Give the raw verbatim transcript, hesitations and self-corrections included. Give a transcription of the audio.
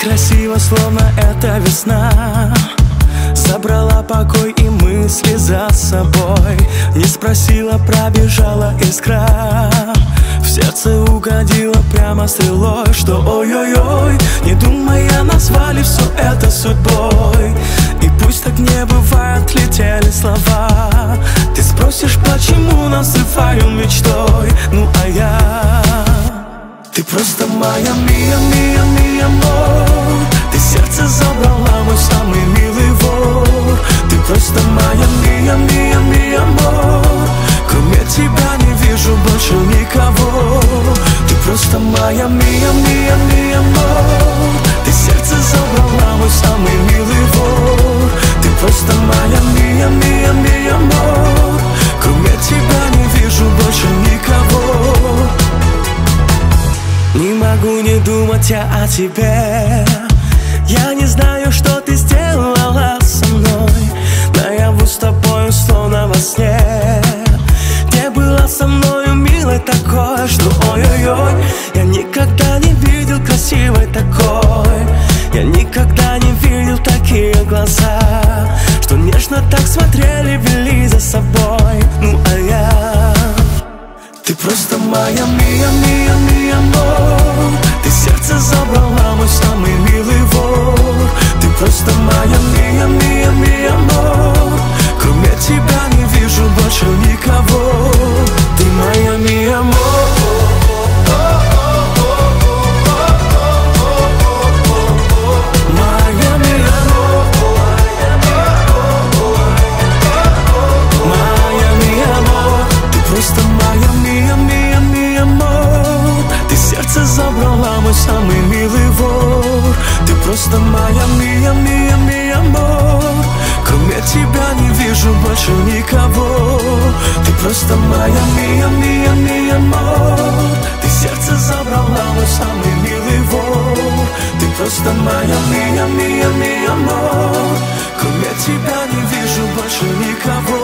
красиво, словно это весна, забрала покой и мысли за собой. Не спросила, пробежала искра, в сердце угодила прямо стрелой. Что ой-ой-ой, не думая, назвали все это судьбой. И пусть так не бывает, летели слова. Ты спросишь, почему называю мечтой. Ну а я... Ты просто моя мия, мия, мия, мор. Ты сердце забрала, мой самый милый вор. Ты просто моя мия, мия, мия, мор. Кроме тебя не вижу больше никого. Ты просто моя мия, мия, мия, мор. Ты сердце забрала, мой самый милый вор. Ты просто моя мия, мия, мия, мор. Кроме тебя не вижу больше никого. Не могу не думать я о тебе. Я не знаю, что ты сделала со мной. Наяву с тобою, словно во сне. Ты была со мною милой такой, что ой-ой-ой, я никогда не видел красивой такой. Я никогда не видел такие глаза, что нежно так смотрели, вели за собой. Ну а я... Ты просто моя мия, мия, мия, мор. Ты сердце забрала, мой самый милый вор. Ты просто моя мия, мия, мия, мор. Кроме тебя не вижу больше никого. Ты моя мия, мор. Моя мия, мор. Моя мия, мор. Ты просто моя мия, мия, мия, мор. Ты сердце забрала, мой самый милый вор. Ты просто моя мия, мия, мия, мор. Кроме тебя не вижу больше никого. Ты просто моя мия, мия, мия, мор. Ты сердце забрала, мой самый милый вор. Ты просто моя мия, мия, мия, мор. Кроме тебя не вижу больше никого.